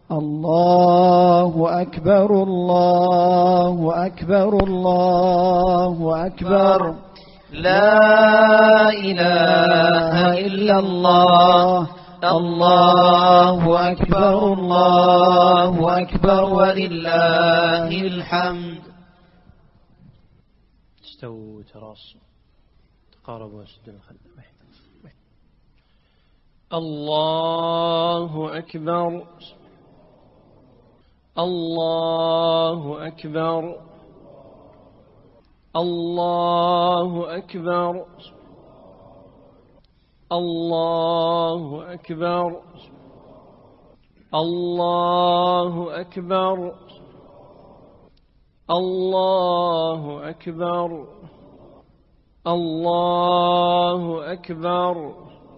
الله أكبر الله أكبر الله أكبر. لا إله إلا الله. الله أكبر الله أكبر ولله الحمد. استووا تراصوا تقاربوا وسدوا الخلف. الله أكبر الله أكبر الله أكبر الله أكبر الله أكبر الله أكبر الله أكبر.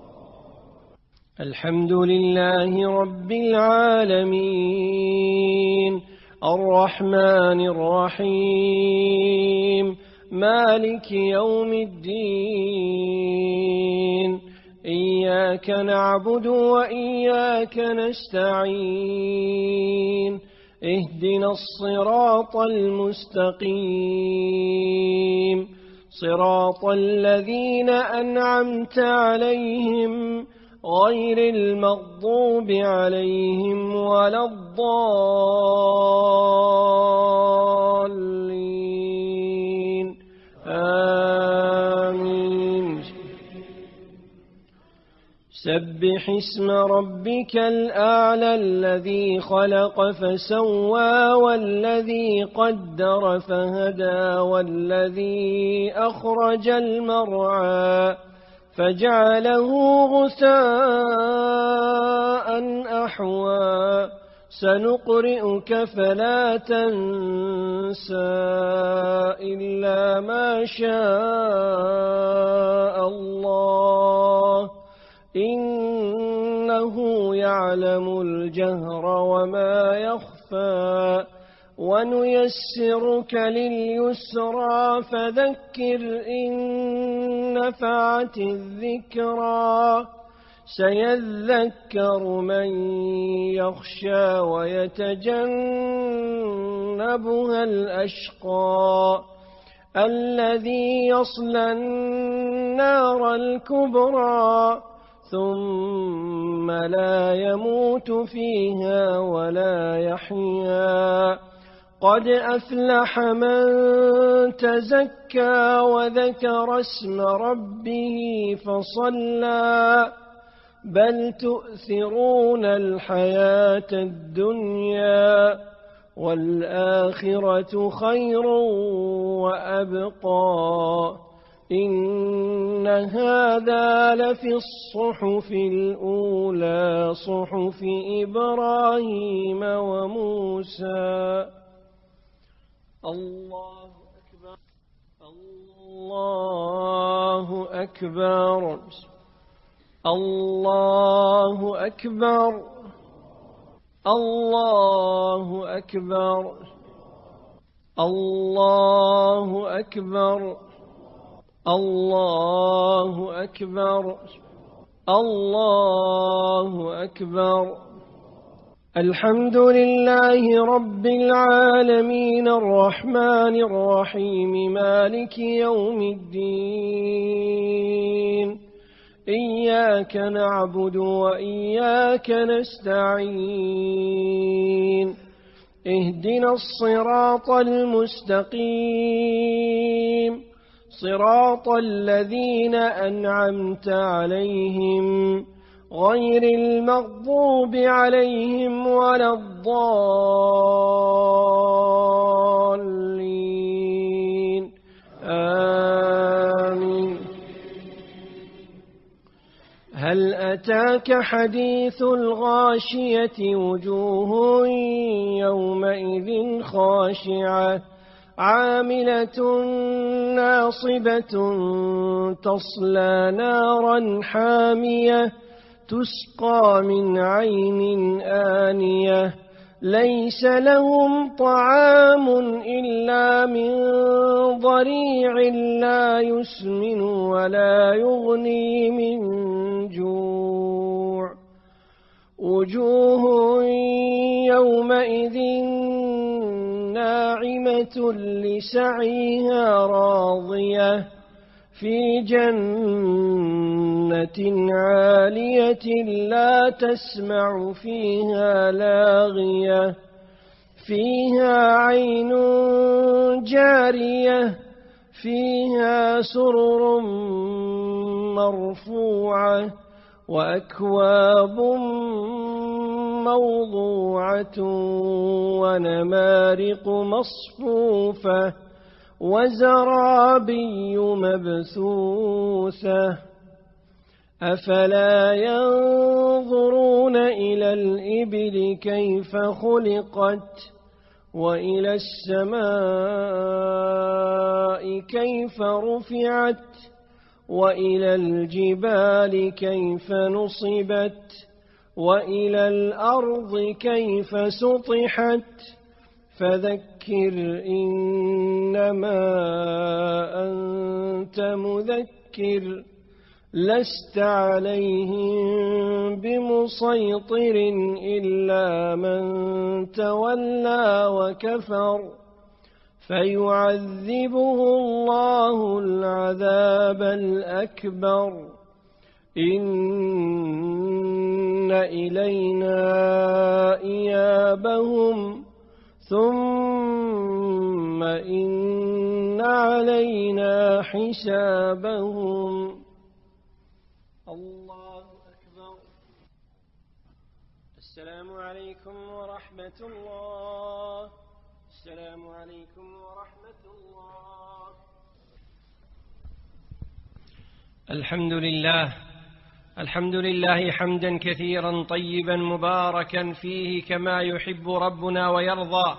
الحمد لله رب العالمين الرحمن الرحيم مالك يوم الدين. إياك نعبد وإياك نستعين. اهدنا الصراط المستقيم صراط الذين أنعمت عليهم غير المغضوب عليهم ولا الضالين آمين. سبح اسم ربك الأعلى الذي خلق فسوى والذي قدر فهدى والذي أخرج المرعى فجعله غثاء أحوى. سنقرئك فلا تنسى إلا ما شاء الله إنه يعلم الجهر وما يخفى. ونيسرك لليسرى فذكر إن نفعت الذكرى. سيذكر من يخشى ويتجنبها الأشقى الذي يصلى النار الكبرى ثم لا يموت فيها ولا يحيا. قد أفلح من تزكى وذكر اسم ربه فصلى. بل تؤثرون الحياة الدنيا والآخرة خير وأبقى. إن هذا لفي الصحف الأولى صحف إبراهيم وموسى. الله أكبر الله أكبر الله أكبر الله أكبر الله أكبر الله أكبر الله أكبر. الحمد لله رب العالمين الرحمن الرحيم مالك يوم الدين. إياك نعبد وإياك نستعين. اهدنا الصراط المستقيم صراط الذين أنعمت عليهم غير المغضوب عليهم ولا الضالين آمين. هل أتاك حديث الغاشية وجوه يومئذ خاشعة عاملة ناصبة تصلى نارا حامية تسقى من عين آنية ليس لهم طعام إلا من ضريع لا يسمن ولا يغني من جوع وجوه يومئذ ناعمة لسعيها راضية في جنة عالية لا تسمع فيها لاغية فيها عين جارية فيها سرر مرفوعة وأكواب موضوعة ونمارق مصفوفة وزرابي مبثوثة أفلا ينظرون إلى الإبل كيف خلقت وإلى السماء كيف رفعت وإلى الجبال كيف نصبت وإلى الأرض كيف سطحت فذكر إنما أنت مذكر لست عليهم بمسيطر إلا من تولى وكفر فيعذبه الله العذاب الأكبر إن إلينا إيابهم ثم إن علينا حسابهم. الله أكبر. السلام عليكم ورحمة الله. السلام عليكم ورحمة الله. الحمد لله حمدا كثيرا طيبا مباركا فيه كما يحب ربنا ويرضى،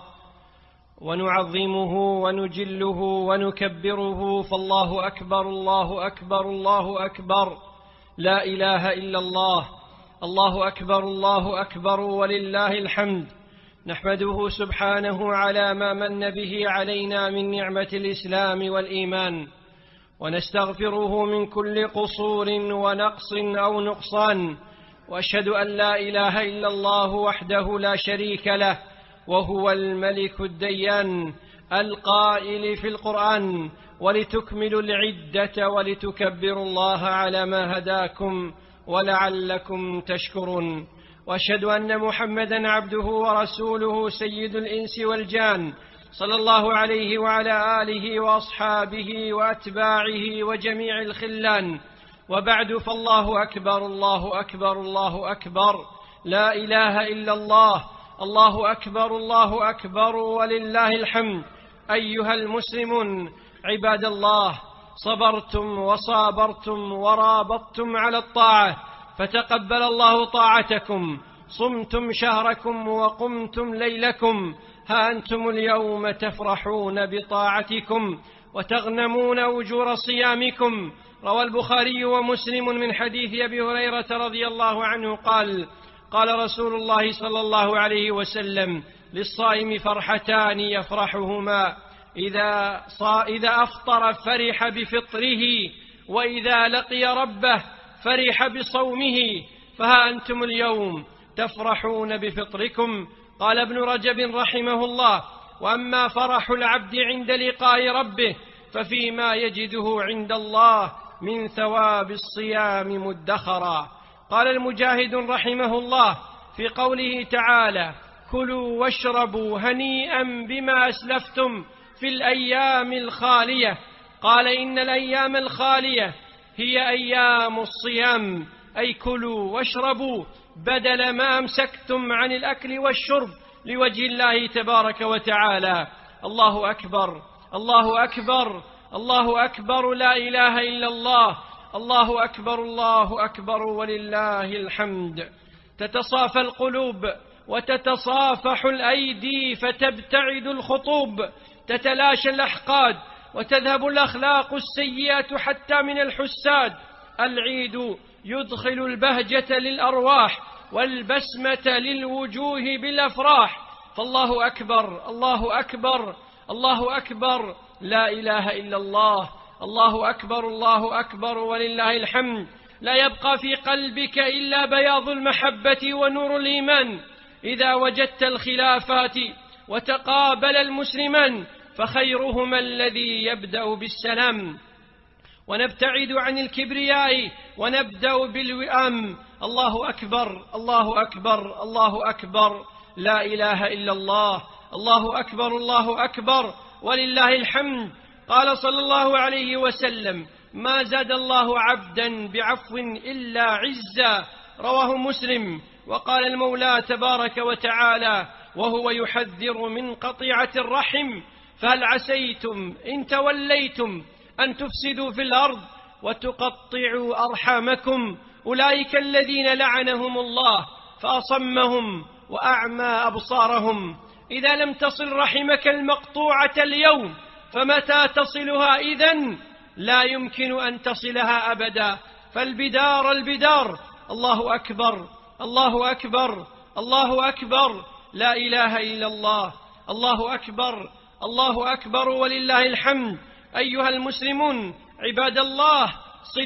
ونعظمه ونجله ونكبره، فالله أكبر الله أكبر الله أكبر، لا إله إلا الله، الله أكبر الله أكبر ولله الحمد. نحمده سبحانه على ما من به علينا من نعمة الإسلام والإيمان، ونستغفره من كل قصور ونقص أو نقصان، وأشهد أن لا إله إلا الله وحده لا شريك له، وهو الملك الديان القائل في القرآن: ولتكملوا العدة ولتكبروا الله على ما هداكم ولعلكم تشكرون. وأشهد أن محمدًا عبده ورسوله سيد الإنس والجان، صلى الله عليه وعلى آله وأصحابه وأتباعه وجميع الخلان. وبعد، فالله أكبر الله أكبر الله أكبر، لا إله إلا الله، الله أكبر الله أكبر ولله الحمد. أيها المسلمون عباد الله، صبرتم وصابرتم ورابطتم على الطاعة، فتقبل الله طاعتكم. صمتم شهركم وقمتم ليلكم، ها أنتم اليوم تفرحون بطاعتكم وتغنمون أجور صيامكم. روى البخاري ومسلم من حديث أبي هريرة رضي الله عنه قال: قال رسول الله صلى الله عليه وسلم: للصائم فرحتان يفرحهما، إذا أفطر فرح بفطره، وإذا لقي ربه فرح بصومه. فها أنتم اليوم تفرحون بفطركم. قال ابن رجب رحمه الله: وأما فرح العبد عند لقاء ربه ففيما يجده عند الله من ثواب الصيام مدخرا. قال المجاهد رحمه الله في قوله تعالى: كلوا واشربوا هنيئا بما أسلفتم في الأيام الخالية، قال: إن الأيام الخالية هي أيام الصيام، أي كلوا واشربوا بدل ما أمسكتم عن الأكل والشرب لوجه الله تبارك وتعالى. الله أكبر الله أكبر الله أكبر، لا إله إلا الله، الله أكبر الله أكبر ولله الحمد. تتصافى القلوب وتتصافح الأيدي فتبتعد الخطوب، تتلاشى الأحقاد وتذهب الأخلاق السيئة حتى من الحساد. العيد يدخل البهجة للأرواح والبسمة للوجوه بالأفراح. فالله أكبر الله أكبر الله أكبر، لا إله إلا الله، الله أكبر الله أكبر ولله الحمد. لا يبقى في قلبك إلا بياض المحبة ونور الإيمان. إذا وجدت الخلافات وتقابل المسلمان فخيرهما الذي يبدأ بالسلام، ونبتعد عن الكبرياء ونبدأ بالوئام. الله أكبر، الله أكبر، الله أكبر، لا إله إلا الله، الله أكبر، الله أكبر، ولله الحمد. قال صلى الله عليه وسلم: ما زاد الله عبدا بعفو إلا عزا، رواه مسلم. وقال المولى تبارك وتعالى وهو يحذر من قطيعة الرحم: فهل عسيتم إن توليتم أن تفسدوا في الأرض وتقطعوا أرحامكم؟ أولئك الذين لعنهم الله فأصمهم وأعمى أبصارهم. إذا لم تصل رحمك المقطوعة اليوم فمتى تصلها إذن؟ لا يمكن أن تصلها أبدا. فالبدار البدار. الله أكبر، الله أكبر، الله أكبر، لا إله إلا الله، الله أكبر، الله أكبر، ولله الحمد. أيها المسلمون عباد الله،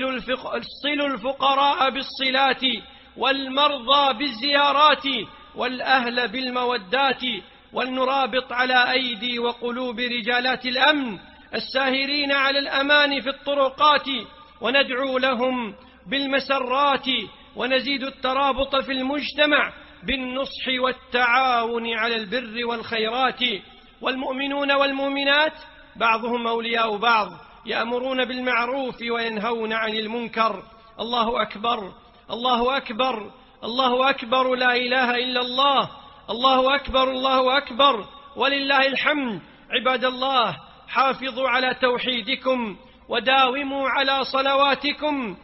صلوا الفقراء بالصلات، والمرضى بالزيارات، والأهل بالمودات، ولنرابط على أيدي وقلوب رجالات الأمن الساهرين على الأمان في الطرقات، وندعو لهم بالمسرات، ونزيد الترابط في المجتمع بالنصح والتعاون على البر والخيرات. والمؤمنون والمؤمنات بعضهم أولياء بعض، يأمرون بالمعروف وينهون عن المنكر. الله أكبر، الله أكبر، الله أكبر، لا إله إلا الله، الله أكبر، الله أكبر، ولله الحمد. عباد الله، حافظوا على توحيدكم، وداوموا على صلواتكم،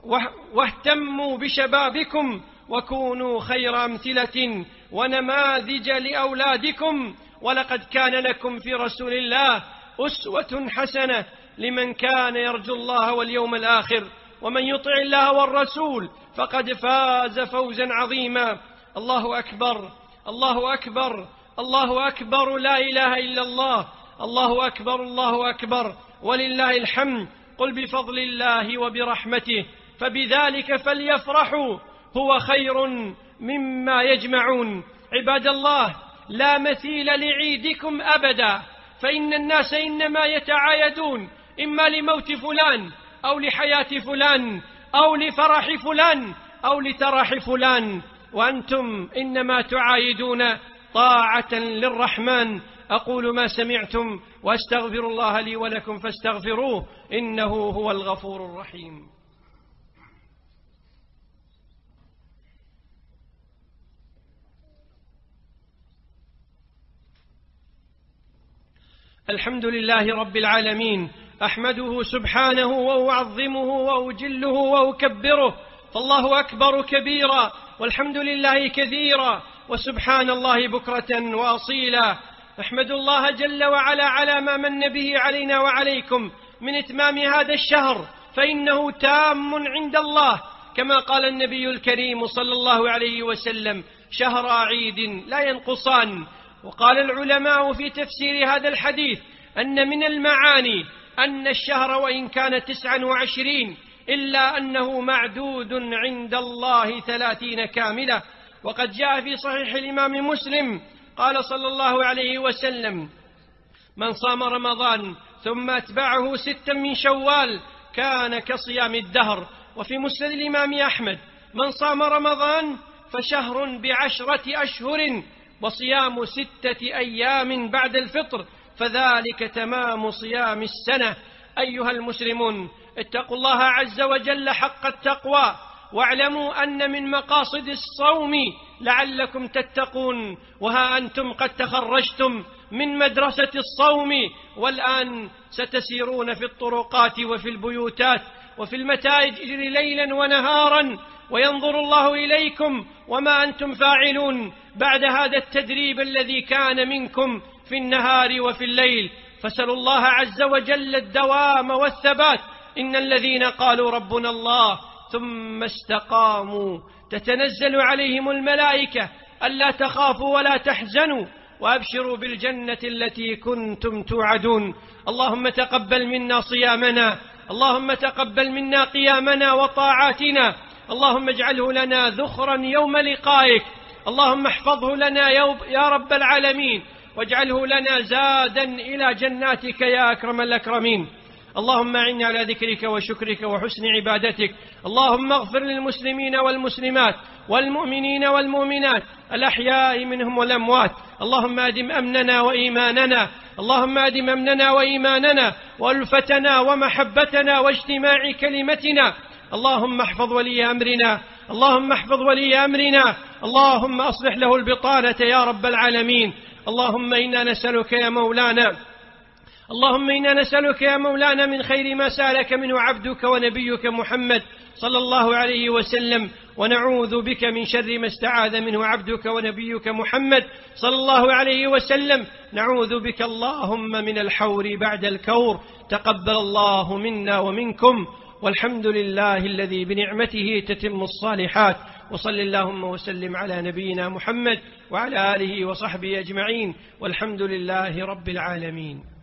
واهتموا بشبابكم، وكونوا خير أمثلة ونماذج لأولادكم. ولقد كان لكم في رسول الله أسوة حسنة لمن كان يرجو الله واليوم الآخر، ومن يطع الله والرسول فقد فاز فوزا عظيما. الله أكبر، الله أكبر، الله أكبر، لا إله إلا الله، الله أكبر، الله أكبر، ولله الحمد. قل بفضل الله وبرحمته فبذلك فليفرحوا هو خير مما يجمعون. عباد الله، لا مثيل لعيدكم أبدا، فإن الناس إنما يتعايدون إما لموت فلان أو لحياة فلان أو لفرح فلان أو لترح فلان، وأنتم إنما تعايدون طاعة للرحمن. أقول ما سمعتم وأستغفر الله لي ولكم فاستغفروه إنه هو الغفور الرحيم. الحمد لله رب العالمين، أحمده سبحانه وأعظمه وأجله وأكبره، فالله أكبر كبيرا، والحمد لله كثيرا، وسبحان الله بكرة وأصيلا. أحمد الله جل وعلا على ما من به علينا وعليكم من إتمام هذا الشهر، فإنه تام عند الله، كما قال النبي الكريم صلى الله عليه وسلم: شهر عيد لا ينقصان. وقال العلماء في تفسير هذا الحديث أن من المعاني أن الشهر وإن كان 29 إلا أنه معدود عند الله 30 كاملة. وقد جاء في صحيح الإمام مسلم قال صلى الله عليه وسلم: من صام رمضان ثم أتبعه 6 من شوال كان كصيام الدهر. وفي مسند الإمام أحمد: من صام رمضان فشهر ب10 أشهر، وصيام 6 أيام بعد الفطر، فذلك تمام صيام السنة. أيها المسلمون، اتقوا الله عز وجل حق التقوى، واعلموا أن من مقاصد الصوم لعلكم تتقون. وها أنتم قد تخرجتم من مدرسة الصوم، والآن ستسيرون في الطرقات وفي البيوتات وفي المتاجر ليلا ونهارا، وينظر الله إليكم وما أنتم فاعلون بعد هذا التدريب الذي كان منكم في النهار وفي الليل. فسألوا الله عز وجل الدوام والثبات. إن الذين قالوا ربنا الله ثم استقاموا تتنزل عليهم الملائكة ألا تخافوا ولا تحزنوا وأبشروا بالجنة التي كنتم توعدون. اللهم تقبل منا صيامنا، اللهم تقبل منا قيامنا وطاعاتنا، اللهم اجعله لنا ذخرا يوم لقائك، اللهم احفظه لنا يا رب العالمين، واجعله لنا زادا إلى جناتك يا أكرم الأكرمين. اللهم أعنا على ذكرك وشكرك وحسن عبادتك. اللهم اغفر للمسلمين والمسلمات والمؤمنين والمؤمنات الأحياء منهم والأموات. اللهم أدم أمننا وإيماننا، اللهم أدم أمننا وإيماننا وألفتنا ومحبتنا واجتماع كلمتنا. اللهم احفظ ولي أمرنا، اللهم احفظ ولي أمرنا، اللهم أصلح له البطانة يا رب العالمين. اللهم إنا نسألك يا مولانا، اللهم إنا نسألك يا مولانا من خير ما سألك منه عبدك ونبيك محمد صلى الله عليه وسلم، ونعوذ بك من شر ما استعاذ منه عبدك ونبيك محمد صلى الله عليه وسلم. نعوذ بك اللهم من الحور بعد الكور. تقبل الله منا ومنكم، والحمد لله الذي بنعمته تتم الصالحات. وصل اللهم وسلم على نبينا محمد وعلى آله وصحبه أجمعين، والحمد لله رب العالمين.